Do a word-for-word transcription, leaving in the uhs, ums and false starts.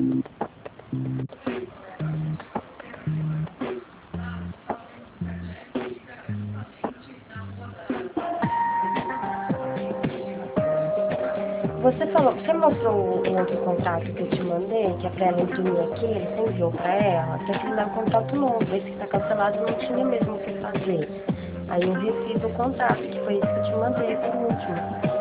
Você falou, você mostrou o outro contrato que eu te mandei, que é pra ela imprimir aquele, você enviou pra ela? Tem que me dar um contrato novo, esse que tá cancelado não tinha mesmo o que fazer. Aí eu refiz o contrato, que foi esse que eu te mandei por último.